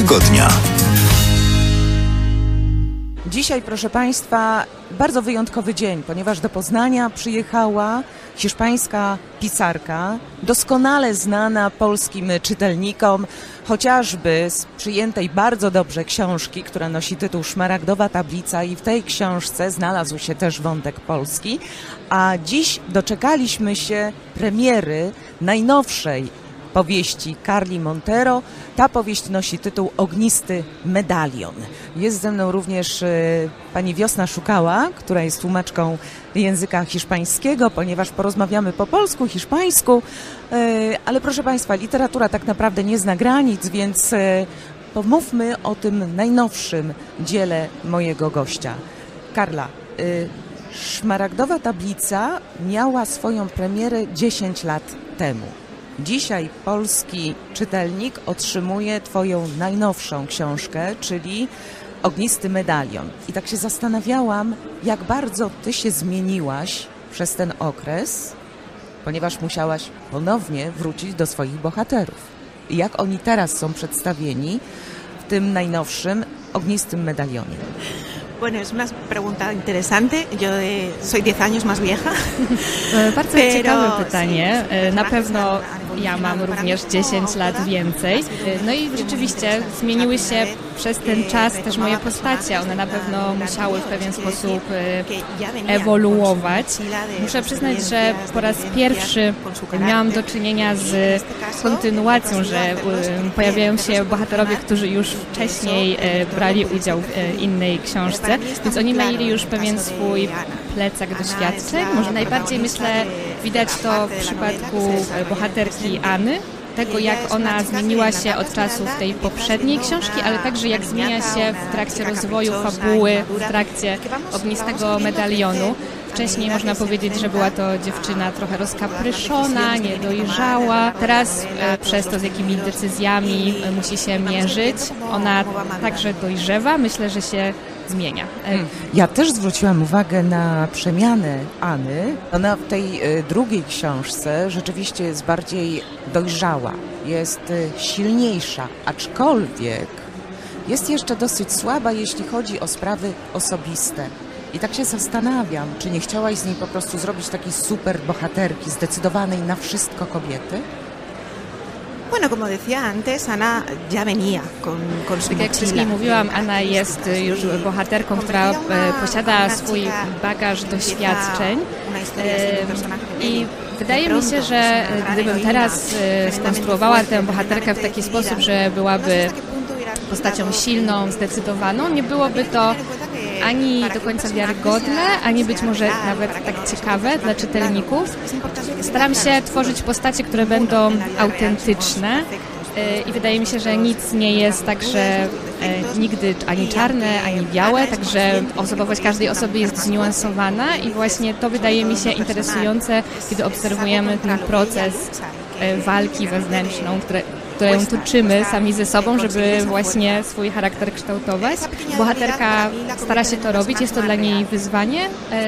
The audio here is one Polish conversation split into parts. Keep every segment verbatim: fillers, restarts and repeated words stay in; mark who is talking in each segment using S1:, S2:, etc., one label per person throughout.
S1: tygodnia.
S2: Dzisiaj, proszę Państwa, bardzo wyjątkowy dzień, ponieważ do Poznania przyjechała hiszpańska pisarka, doskonale znana polskim czytelnikom, chociażby z przyjętej bardzo dobrze książki, która nosi tytuł Szmaragdowa tablica, i w tej książce znalazł się też wątek polski, a dziś doczekaliśmy się premiery najnowszej powieści Carli Montero. Ta powieść nosi tytuł Ognisty medalion. Jest ze mną również y, pani Wiosna Szukała, która jest tłumaczką języka hiszpańskiego, ponieważ porozmawiamy po polsku, hiszpańsku, y, ale proszę Państwa, literatura tak naprawdę nie zna granic, więc y, pomówmy o tym najnowszym dziele mojego gościa. Karla, y, Szmaragdowa tablica miała swoją premierę dziesięć lat temu. Dzisiaj polski czytelnik otrzymuje Twoją najnowszą książkę, czyli Ognisty medalion. I tak się zastanawiałam, jak bardzo Ty się zmieniłaś przez ten okres, ponieważ musiałaś ponownie wrócić do swoich bohaterów. I jak oni teraz są przedstawieni w tym najnowszym Ognistym medalionie?
S3: Bueno, es una pregunta interesante. Yo eh, soy diez años más vieja.
S4: Bardzo ciekawe pytanie. Na pewno ja mam również dziesięć lat więcej. No i rzeczywiście zmieniły się przez ten czas też moje postacie. One na pewno musiały w pewien sposób ewoluować. Muszę przyznać, że po raz pierwszy miałam do czynienia z kontynuacją, że pojawiają się bohaterowie, którzy już wcześniej brali udział w innej książce. Więc oni mieli już pewien swój plecak doświadczeń. Może najbardziej, myślę, widać to w przypadku bohaterki Anny, tego jak ona zmieniła się od czasów tej poprzedniej książki, ale także jak zmienia się w trakcie rozwoju fabuły, w trakcie Ognistego medalionu. Wcześniej można powiedzieć, że była to dziewczyna trochę rozkapryszona, niedojrzała. Teraz e, przez to, z jakimi decyzjami e, musi się mierzyć, ona także dojrzewa. Myślę, że się zmienia.
S2: Hmm. Ja też zwróciłam uwagę na przemianę Anny. Ona w tej y, drugiej książce rzeczywiście jest bardziej dojrzała, jest y, silniejsza, aczkolwiek jest jeszcze dosyć słaba, jeśli chodzi o sprawy osobiste. I tak się zastanawiam, czy nie chciałaś z niej po prostu zrobić takiej super bohaterki, zdecydowanej na wszystko kobiety?
S3: Bueno, como decía antes, Ana ya venía con, con su
S4: Tak jak wcześniej mówiłam, Anna jest już bohaterką, która e, posiada swój bagaż doświadczeń e, i wydaje mi się, że gdybym teraz e, skonstruowała tę bohaterkę w taki sposób, że byłaby postacią silną, zdecydowaną, nie byłoby to ani do końca wiarygodne, ani być może nawet tak ciekawe dla czytelników. Staram się tworzyć postacie, które będą autentyczne i wydaje mi się, że nic nie jest także nigdy ani czarne, ani białe, także osobowość każdej osoby jest zniuansowana i właśnie to wydaje mi się interesujące, kiedy obserwujemy ten proces walki wewnętrzną, które którą toczymy sami ze sobą, żeby właśnie swój charakter kształtować. Bohaterka stara się to robić, jest to dla niej wyzwanie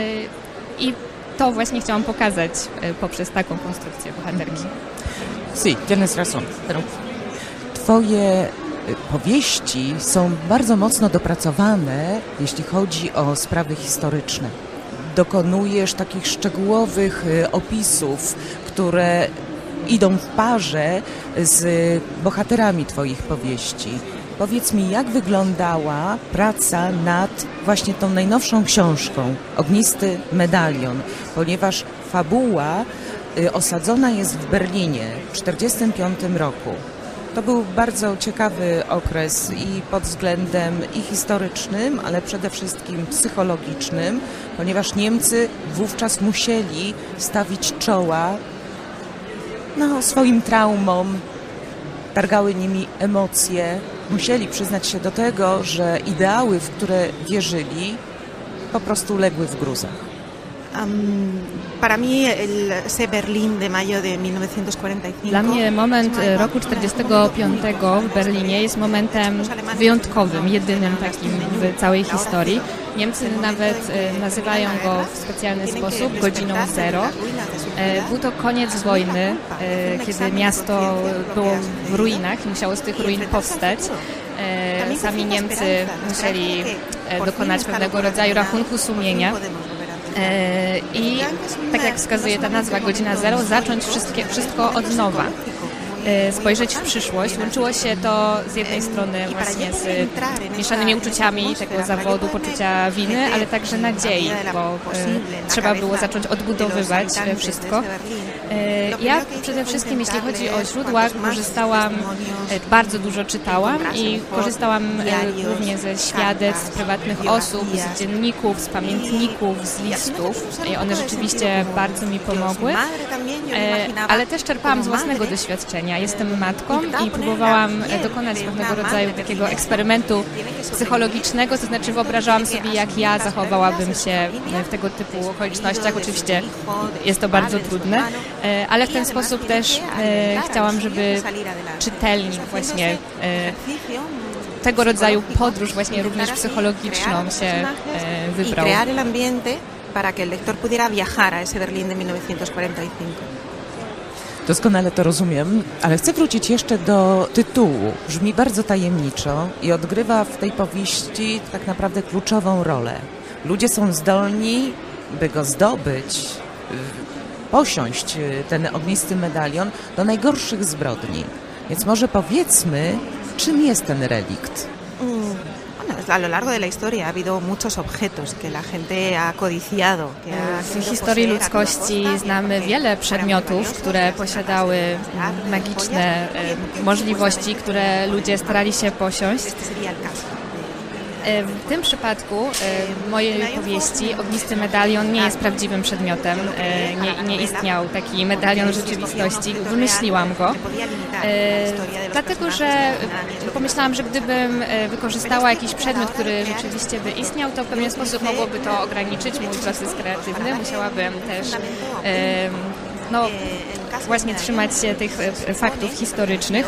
S4: i to właśnie chciałam pokazać poprzez taką konstrukcję bohaterki.
S2: Sí, tienes razón. Twoje powieści są bardzo mocno dopracowane, jeśli chodzi o sprawy historyczne. Dokonujesz takich szczegółowych opisów, które idą w parze z bohaterami Twoich powieści. Powiedz mi, jak wyglądała praca nad właśnie tą najnowszą książką, Ognisty medalion, ponieważ fabuła y, osadzona jest w Berlinie w tysiąc dziewięćset czterdziestym piątym roku. To był bardzo ciekawy okres i pod względem i historycznym, ale przede wszystkim psychologicznym, ponieważ Niemcy wówczas musieli stawić czoła no, swoim traumom, targały nimi emocje, musieli przyznać się do tego, że ideały, w które wierzyli, po prostu legły w gruzach.
S3: Um, para mí el, ese Berlín de mayo de mil novecientos cuarenta y cinco.
S4: Dla mnie moment roku czterdziestego piątego w Berlinie jest momentem wyjątkowym, jedynym takim w całej historii. Niemcy nawet nazywają go w specjalny sposób godziną zero. Był to koniec wojny, kiedy miasto było w ruinach i musiało z tych ruin powstać. sami Niemcy musieli dokonać pewnego rodzaju rachunku sumienia. I tak jak wskazuje ta nazwa Godzina Zero, zacząć wszystkie, wszystko od nowa. Spojrzeć w przyszłość. Łączyło się to z jednej strony właśnie z mieszanymi uczuciami tego zawodu, poczucia winy, ale także nadziei, bo trzeba było zacząć odbudowywać wszystko. Ja przede wszystkim, jeśli chodzi o źródła, korzystałam, bardzo dużo czytałam i korzystałam głównie ze świadectw prywatnych osób, z dzienników, z pamiętników, z listów. I one rzeczywiście bardzo mi pomogły, ale też czerpałam z własnego doświadczenia. Jestem matką i próbowałam dokonać pewnego rodzaju takiego eksperymentu psychologicznego, to znaczy wyobrażałam sobie, jak ja zachowałabym się w tego typu okolicznościach. Oczywiście jest to bardzo trudne, ale w ten sposób też chciałam, żeby czytelnik właśnie tego rodzaju podróż właśnie również psychologiczną się wybrał.
S3: Para que el lector pudiera viajar a ese Berlín de mil novecientos cuarenta y cinco.
S2: Doskonale to rozumiem, ale chcę wrócić jeszcze do tytułu. Brzmi bardzo tajemniczo i odgrywa w tej powieści tak naprawdę kluczową rolę. Ludzie są zdolni, by go zdobyć, posiąść ten ognisty medalion do najgorszych zbrodni. Więc może powiedzmy, czym jest ten relikt?
S3: A lo largo de la historia ha habido muchos objetos que la gente ha codiciado.
S4: W historii ludzkości znamy wiele przedmiotów, które posiadały magiczne możliwości, które ludzie starali się posiąść. W tym przypadku mojej powieści Ognisty Medalion nie jest prawdziwym przedmiotem. Nie, nie istniał taki medalion w rzeczywistości. Wymyśliłam go, dlatego że pomyślałam, że gdybym wykorzystała jakiś przedmiot, który rzeczywiście by istniał, to w pewien sposób mogłoby to ograniczyć mój proces kreatywny. Musiałabym też no, właśnie trzymać się tych faktów historycznych.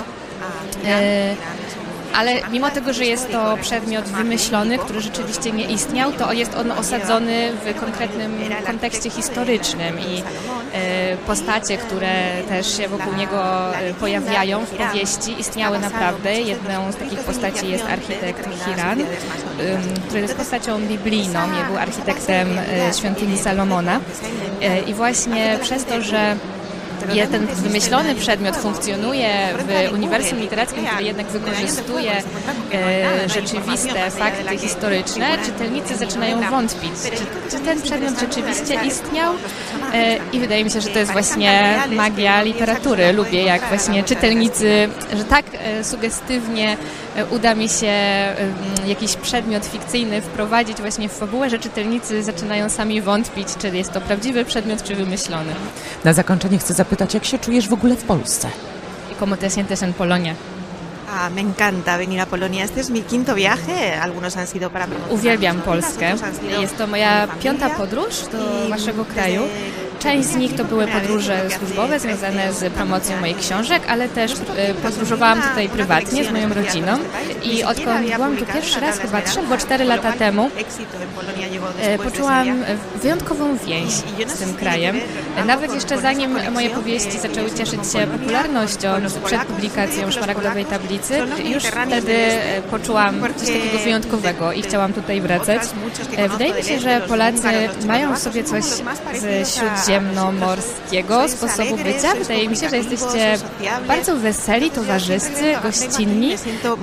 S4: Ale mimo tego, że jest to przedmiot wymyślony, który rzeczywiście nie istniał, to jest on osadzony w konkretnym kontekście historycznym i postacie, które też się wokół niego pojawiają w powieści, istniały naprawdę. Jedną z takich postaci jest architekt Hiran, który jest postacią biblijną, był architektem świątyni Salomona. I właśnie przez to, że ten wymyślony przedmiot funkcjonuje w uniwersum literackim, który jednak wykorzystuje e, rzeczywiste fakty historyczne, czytelnicy zaczynają wątpić, czy, czy ten przedmiot rzeczywiście istniał e, i wydaje mi się, że to jest właśnie magia literatury. Lubię, jak właśnie czytelnicy, że tak e, sugestywnie e, uda mi się e, jakiś przedmiot fikcyjny wprowadzić właśnie w fabułę, że czytelnicy zaczynają sami wątpić, czy jest to prawdziwy przedmiot, czy wymyślony.
S2: Na zakończenie chcę zapytać, jak się czujesz w ogóle w Polsce?
S4: ¿Y cómo te sientes en Polonia?
S3: Ah, me encanta venir a Polonia. Este es mi quinto viaje. Algunos han sido para mí.
S4: Uwielbiam Polskę. Jest to moja piąta podróż do waszego kraju. Część z nich to były podróże służbowe związane z promocją moich książek, ale też podróżowałam tutaj prywatnie z moją rodziną i odkąd byłam tu pierwszy raz, chyba trzy albo cztery lata temu, poczułam wyjątkową więź z tym krajem. Nawet jeszcze zanim moje powieści zaczęły cieszyć się popularnością przed publikacją Szmaragdowej Tablicy, już wtedy poczułam coś takiego wyjątkowego i chciałam tutaj wracać. Wydaje mi się, że Polacy mają w sobie coś z śródziemnomorskiego sposobu bycia. Wydaje mi się, że jesteście bardzo weseli, towarzyscy, gościnni.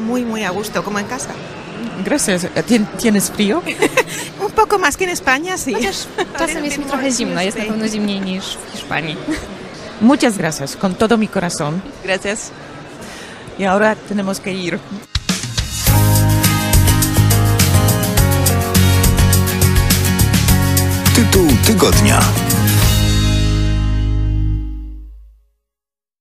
S2: Gracias. ¿Tienes frío?
S3: Un poco más que en España, sí.
S4: Chociaż czasem jest mi trochę zimno, jest na pewno zimniej niż w Hiszpanii.
S2: Muchas gracias, con todo mi corazón.
S3: Gracias.
S2: Y ahora tenemos que ir.
S1: Tytuł tygodnia.